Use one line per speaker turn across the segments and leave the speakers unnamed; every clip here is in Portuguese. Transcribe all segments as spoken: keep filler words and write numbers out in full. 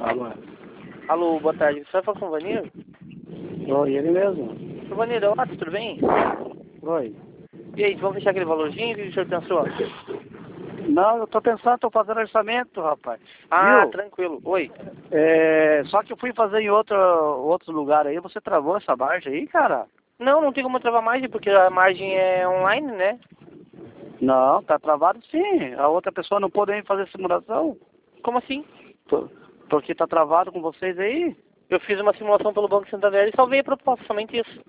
Alô?
Alô, boa tarde. Você vai falar com o Vanir?
Oi, ele mesmo.
Ô, Vanir, olá, tudo bem?
Oi.
E aí, vamos deixar aquele valorzinho? O que o senhor pensou?
Não, eu tô pensando, tô fazendo orçamento, rapaz.
Ah,
Viu?
tranquilo. Oi.
É, só que eu fui fazer em outro, outro lugar aí, você travou essa margem aí, cara?
Não, não tem como travar margem, porque a margem é online, né?
Não, tá travado sim. A outra pessoa não pôde nem fazer simulação.
Como assim?
Por- Porque tá travado com vocês aí?
Eu fiz uma simulação pelo Banco Santander e salvei a proposta, somente isso.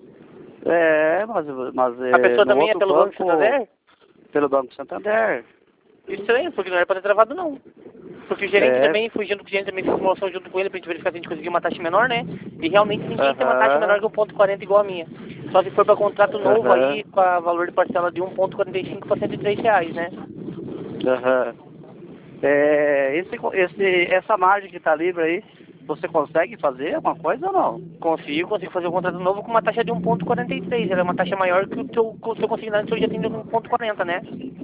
É, mas, mas
A
é,
pessoa
no
também é
outro
pelo Banco
banco,
Santander?
pelo Banco Santander.
Estranho, porque não era pra ter travado, não. Porque o gerente
É,
também, fui junto com o gerente, também fiz simulação junto com ele pra gente verificar se a gente conseguia uma taxa menor, né? E realmente ninguém tem uma taxa menor
aham,
que um ponto quarenta igual a minha. Só se for para contrato novo
aham,
aí, com a valor de parcela de um ponto quarenta e cinco para cento e três reais, né?
aham. É, esse, esse, essa margem que tá livre aí, você consegue fazer alguma coisa ou não?
Consigo, consigo fazer um contrato novo com uma taxa de um ponto quarenta e três. Ela é uma taxa maior que o teu, que o seu consignado que o senhor já tem de um ponto quarenta, né?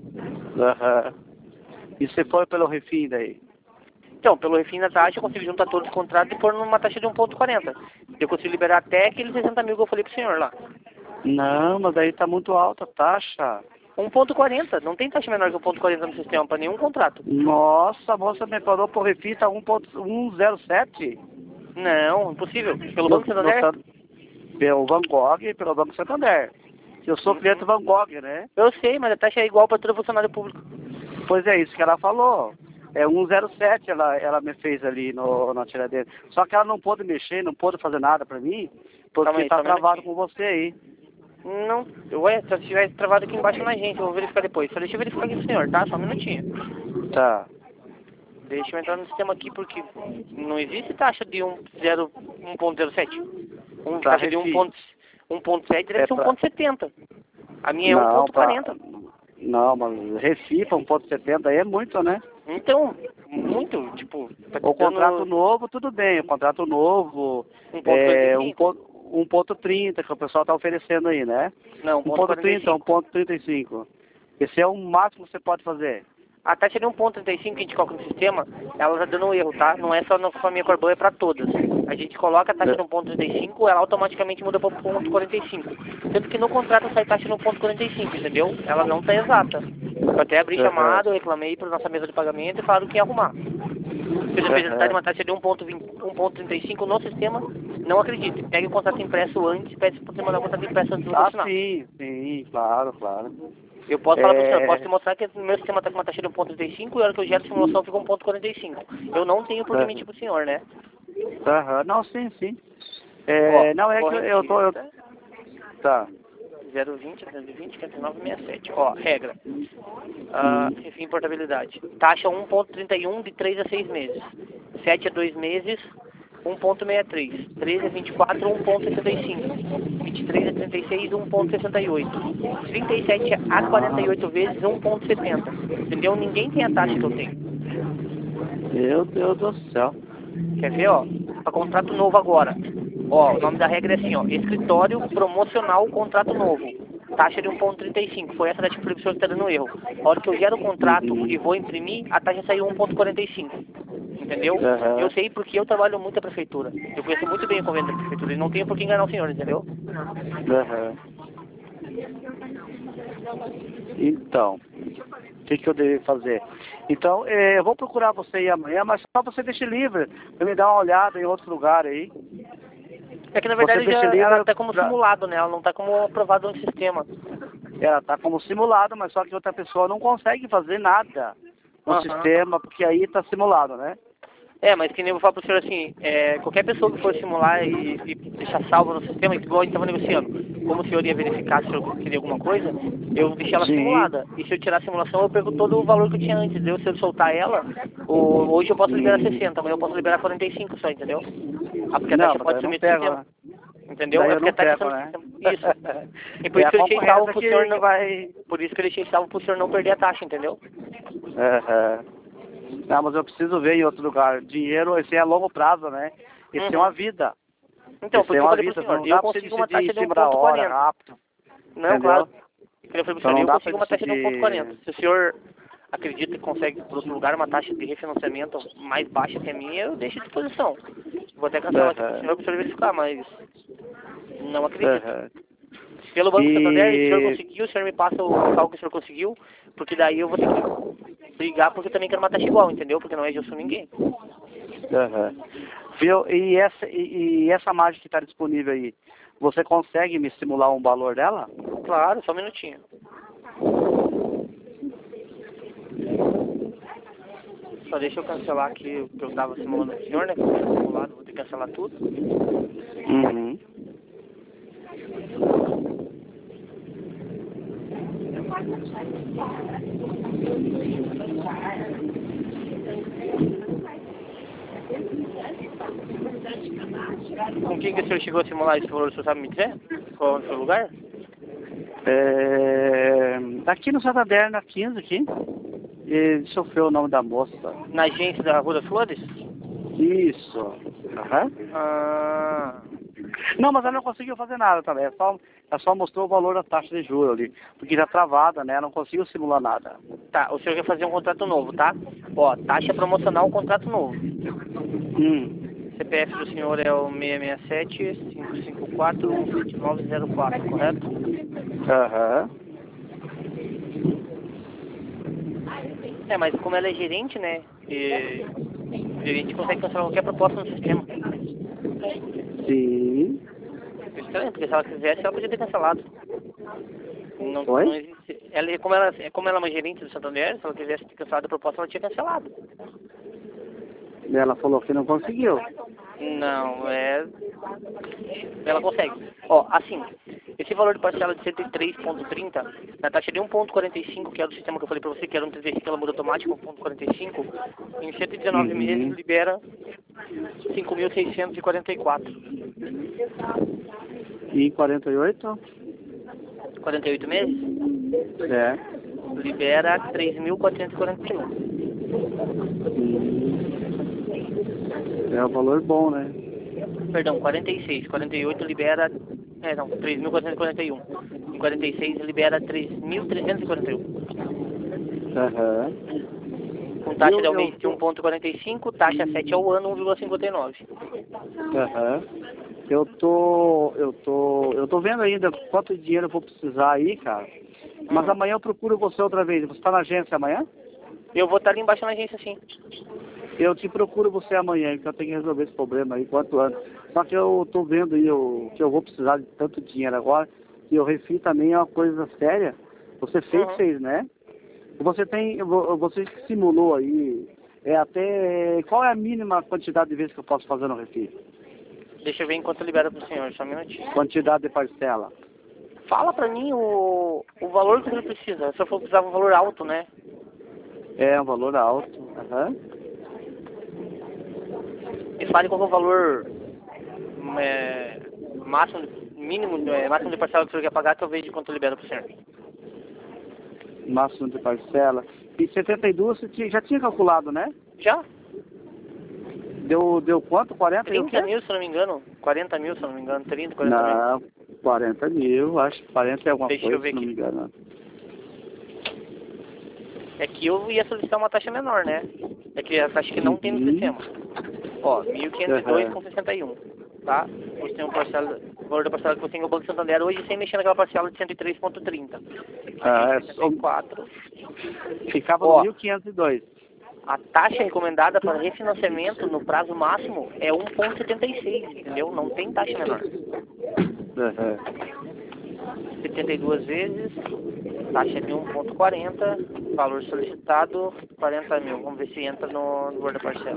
Aham. E se for pelo refim daí?
Então, pelo refim da taxa, eu consigo juntar todos os contratos e pôr numa taxa de um ponto quarenta. Eu consigo liberar até aqueles sessenta mil que eu falei pro senhor lá.
Não, mas daí tá muito alta a taxa.
um ponto quarenta, não tem taxa menor que um ponto quarenta no sistema para nenhum contrato.
Nossa, a moça me falou por refim tá um ponto cento e sete.
Não, impossível. Pelo
No,
Banco
no,
Santander?
San- pelo Van Gogh e pelo Banco Santander. Eu sou cliente
Uhum.
do Van Gogh, né?
Eu sei, mas a taxa é igual para todo funcionário público.
Pois é isso que ela falou. É cento e sete ela, ela me fez ali no, na tiradeira. Só que ela não pôde mexer, não pôde fazer nada pra mim,
Calma
porque
aí,
tá
só um
travado
minutinho.
com você aí.
Não, ué, se tiver travado aqui embaixo na agência, eu vou verificar depois. Só deixa eu verificar aqui com o senhor, tá? Só um minutinho.
Tá.
Deixa eu entrar no sistema aqui porque não existe taxa de um ponto zero sete. Um,
Pra
taxa de um
refim.
ponto sete deve
É
ser
pra...
um ponto setenta. A minha é
Não, pra...
um ponto quarenta.
Não, mas refim para um ponto setenta aí é muito, né?
Então, muito, tipo, tá te
O contrato
dando
novo, tudo bem. O contrato novo
um ponto quarenta e
é um
cinco.
ponto, um ponto trinta que o pessoal tá oferecendo aí, né?
Não, um
Um
ponto
ponto
quarenta e
trinta, um
cinco.
ponto trinta e cinco. Esse é o máximo que você pode fazer.
A taxa de um ponto trinta e cinco que a gente coloca no sistema, ela tá dando um erro, tá? Não é só na família Corbão, é para todas. A gente coloca a taxa de um ponto trinta e cinco, ela automaticamente muda para um ponto quarenta e cinco. Sendo que no contrato sai taxa de um ponto quarenta e cinco, entendeu? Ela não tá exata. Eu até abri
Aham,
chamado, reclamei para nossa mesa de pagamento e falaram que ia arrumar. Fez a apresentar de
aham.
uma taxa de um ponto trinta e cinco no sistema, não acredite. Pegue o contrato impresso antes, pede para você mandar o contrato impresso antes de você
Ah,
assinar.
sim, sim, claro, claro.
Eu posso falar para o senhor, posso te
É...
mostrar que o meu sistema está com uma taxa de um ponto trinta e cinco e a hora que eu gero a simulação fica um ponto quarenta e cinco. Eu não tenho por que mentir para o senhor, né?
Aham, não, sim, sim.
Ó,
É, não, é que eu tô... Eu...
correntista,
Tá.
zero vinte, trezentos e vinte, quinhentos e nove, sessenta e sete. Ó, regra. Ah,
Hum.
refim portabilidade. Taxa um ponto trinta e um de três a seis meses. sete a dois meses, um ponto sessenta e três. treze a vinte e quatro, um ponto sessenta e cinco. vinte e três a trinta e seis, um ponto sessenta e oito. trinta e sete a quarenta e oito vezes, um ponto setenta. Entendeu? Ninguém tem a taxa que eu tenho.
Meu Deus do céu.
Quer ver, ó? Para contrato novo agora. Ó, o nome da regra é assim, ó. Escritório promocional contrato novo. Taxa de um ponto trinta e cinco. Foi essa taxa que eu falei pro senhor que tá dando erro. A hora que eu gero o contrato
Uhum.
e vou imprimir, a taxa saiu um ponto quarenta e cinco. Entendeu? Eu
Aham,
sei porque eu trabalho muito a prefeitura. Eu conheço muito bem o convênio da prefeitura e não tenho por que enganar o senhor, entendeu?
aham. Então, o que, que eu devo fazer? Então, eh, eu vou procurar você aí amanhã, mas só você deixe livre para me dar uma olhada em outro lugar aí.
É que na
Você
verdade
deixa
já, ela
livre
tá como
pra...
simulado, né? Ela não tá como aprovado no sistema.
Ela tá como simulado, mas só que outra pessoa não consegue fazer nada no
Aham.
sistema, porque aí tá simulado, né?
É, mas que nem eu vou falar pro senhor assim, é, qualquer pessoa que for simular e, e deixar salvo no sistema, igual a gente estava negociando, como o senhor ia verificar se eu queria alguma coisa, eu deixei ela
Sim.
simulada. E se eu tirar a simulação, eu perco todo o valor que eu tinha antes, entendeu? Se eu soltar ela, o, hoje eu posso liberar
Hum.
sessenta, amanhã eu posso liberar quarenta e cinco só, entendeu? Ah, porque a
Não,
taxa
mas daí
pode
eu não
sumir do
pego,
sistema.
né?
Entendeu?
Daí
É
eu
porque
não
a taxa
pego,
some do
né?
sistema. Isso. E por
É
isso
a
que eu deixei salvo
concorrência
pro senhor
que,
não.
que vai...
Por isso que eu deixei salvo pro senhor não perder a taxa, entendeu?
Aham. Não, mas eu preciso ver em outro lugar. Dinheiro, esse é a longo prazo, né? Esse é uma
Uhum.
vida.
Então,
Esse
por
é
isso que eu
uma
falei pro
vida.
senhor,
Não
eu
dá pra você
consigo uma
decidir em
taxa de um
cima da
ponto
hora,
quarenta.
rápido.
Não,
Entendeu?
claro. Eu falei pro
Então
senhor,
não
eu
dá pra
consigo uma taxa de um ponto quarenta.
decidir...
Se o senhor acredita que consegue por outro lugar uma taxa de refinanciamento mais baixa que a minha, eu deixo à disposição. Vou até cancelar aqui para o senhor, para o senhor verificar, mas não acredito.
Uhum.
Pelo Banco
E...
Santander, se o senhor conseguiu, o senhor me passa o local que o senhor conseguiu, porque daí eu vou ter que brigar, porque eu também quero uma taxa igual, entendeu? Porque não é justo ninguém.
Uhum. Viu? E essa, e, e essa margem que está disponível aí, você consegue me simular um valor dela?
Claro, só um minutinho. Só deixa eu cancelar aqui o que eu estava simulando pro senhor, né? Que eu tinha simulado, vou ter que cancelar tudo.
Uhum.
Com quem que o senhor chegou a simular esse valor, o senhor sabe me dizer? Qual é o seu lugar?
É... Aqui no Santander, na quinze aqui. E deixa eu ver o nome da moça.
Na agência da Rua das Flores?
Isso. Uhum.
Ah...
Não, mas ela não conseguiu fazer nada também. Ela só, ela só mostrou o valor da taxa de juros ali. Porque já travada, né? Ela não conseguiu simular nada.
Tá, o senhor quer fazer um contrato novo, tá? Ó, taxa promocional, contrato novo.
Hum.
C P F do senhor é o seis seis sete, cinco cinco quatro, um sete nove zero quatro, correto?
Aham.
É, mas como ela é gerente, né? E o gerente consegue cancelar qualquer proposta no sistema.
Sim.
É estranho, porque se ela quisesse, ela podia ter cancelado. Não,
Oi?
não existe. Ela, como, ela, como ela é uma gerente do Santander, se ela quisesse ter cancelado a proposta, ela tinha cancelado.
Ela falou que não conseguiu.
Não, é... Ela consegue. Ó, assim, esse valor de parcela de cento e três vírgula trinta, na taxa de um vírgula quarenta e cinco, que era o sistema que eu falei pra você, que era um trinta e cinco, ela muda automático, um vírgula quarenta e cinco, em cento e dezenove
Uhum.
meses libera cinco mil seiscentos e quarenta e quatro.
E em quarenta e oito?
quarenta e oito meses?
É.
Libera três mil quatrocentos e quarenta e um.
Hum. É um valor bom, né?
Perdão, quarenta e seis. quarenta e oito libera... É, não, três mil quatrocentos e quarenta e um. Em quarenta e seis libera três mil trezentos e quarenta e um.
Aham.
Com taxa de
Eu,
aumento de
eu,
um vírgula quarenta e cinco, taxa sete ao ano, um vírgula cinquenta e nove.
Aham. Eu tô, eu tô, eu tô vendo ainda quanto dinheiro eu vou precisar aí, cara. Mas
Uhum.
amanhã eu procuro você outra vez. Você tá na agência amanhã?
Eu vou estar ali embaixo na agência, sim.
Eu te procuro você amanhã, que eu tenho que resolver esse problema aí quanto antes. Só que eu tô vendo aí eu, que eu vou precisar de tanto dinheiro agora, e o refil também é uma coisa séria. Você fez,
Uhum.
fez, né? Você tem, vo- você simulou aí, é até, qual é a mínima quantidade de vezes que eu posso fazer no refil?
Deixa eu ver enquanto libera pro senhor, só um minutinho.
Quantidade de parcela.
Fala pra mim o, o valor que você precisa. Se eu for precisar um valor alto, né?
É um valor alto. Aham.
Me fale qual é o valor é, máximo, mínimo, é, máximo de parcela que o senhor quer pagar, que eu vejo quanto libera pro senhor.
Máximo de parcela. E setenta e dois você tinha- já tinha calculado, né?
Já?
Deu, deu quanto? quarenta e o quê?
trinta mil, se eu não me engano. quarenta mil, se eu não me engano. trinta, quarenta mil.
Não, quarenta mil, acho que quarenta é alguma
Deixa
coisa,
eu ver
se não
aqui.
me engano.
É que eu ia solicitar uma taxa menor, né? É que a taxa que não tem no
Uhum.
sistema. Ó, mil quinhentos e dois
Aham.
vírgula sessenta e um, tá? Você tem um parcela, o valor da parcela que você tem no Banco Santander hoje, sem mexer naquela parcela de cento e três vírgula trinta.
Ah, é
sessenta
só-
e quatro.
ficava
Ó.
no mil quinhentos e dois.
A taxa recomendada para refinanciamento no prazo máximo é um vírgula setenta e seis, entendeu? Não tem taxa menor.
Aham.
setenta e duas vezes, taxa de um vírgula quarenta, valor solicitado quarenta mil. Vamos ver se entra no, no valor da parcela.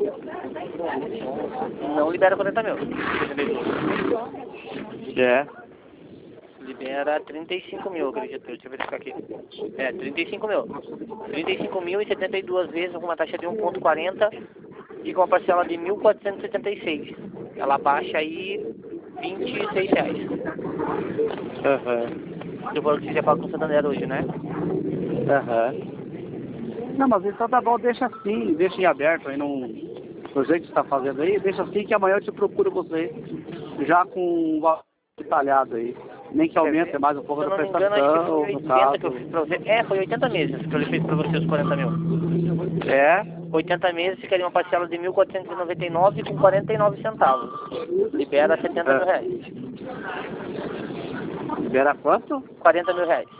Não libera quarenta mil. setenta e dois.
É.
Libera trinta e cinco mil, acredito. Deixa eu verificar aqui. É, trinta e cinco mil. trinta e cinco mil e setenta e duas vezes com uma taxa de um vírgula quarenta e com uma parcela de mil quatrocentos e setenta e seis. Ela baixa aí vinte e seis reais.
Aham.
Do valor que você já paga com o Santander hoje, né?
Aham. Não, mas então tá bom, deixa assim, deixa em aberto aí, não, do jeito que você tá fazendo aí, deixa assim que amanhã eu te procuro você, já com um valor detalhado aí. Nem que aumente mais um pouco
Se eu
da
não me engano, acho que
prestação,
foi
no
oitenta que eu
caso.
fiz pra você. É, foi oitenta meses que eu fiz pra você os quarenta mil.
É,
oitenta meses ficaria uma parcela de mil quatrocentos e noventa e nove com quarenta e nove centavos. Libera setenta mil
é.
reais.
Libera quanto?
quarenta mil reais.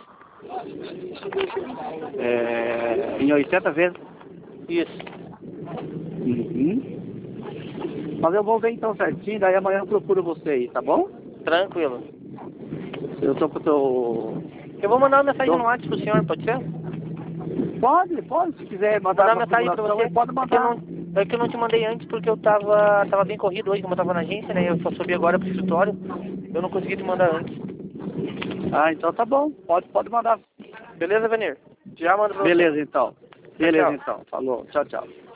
É, em oitenta vezes.
Isso.
Uhum. Mas eu vou ver então certinho, daí amanhã eu procuro você aí, tá bom?
Tranquilo.
Eu tô com o teu...
Eu vou mandar uma mensagem
tô...
no WhatsApp pro senhor, pode ser?
Pode, pode, se quiser mandar
Mandar
uma
mensagem pra
simulação,
você.
aí pode
É que, eu
mandar.
não, é que eu não te mandei antes porque eu tava, tava bem corrido hoje, como eu tava na agência, né? Eu só subi agora pro escritório. Eu não consegui te mandar antes.
Ah, então tá bom, pode, pode mandar.
Beleza, Venir? Já mando pra você.
Beleza então. Beleza
tchau.
então, falou, tchau, tchau.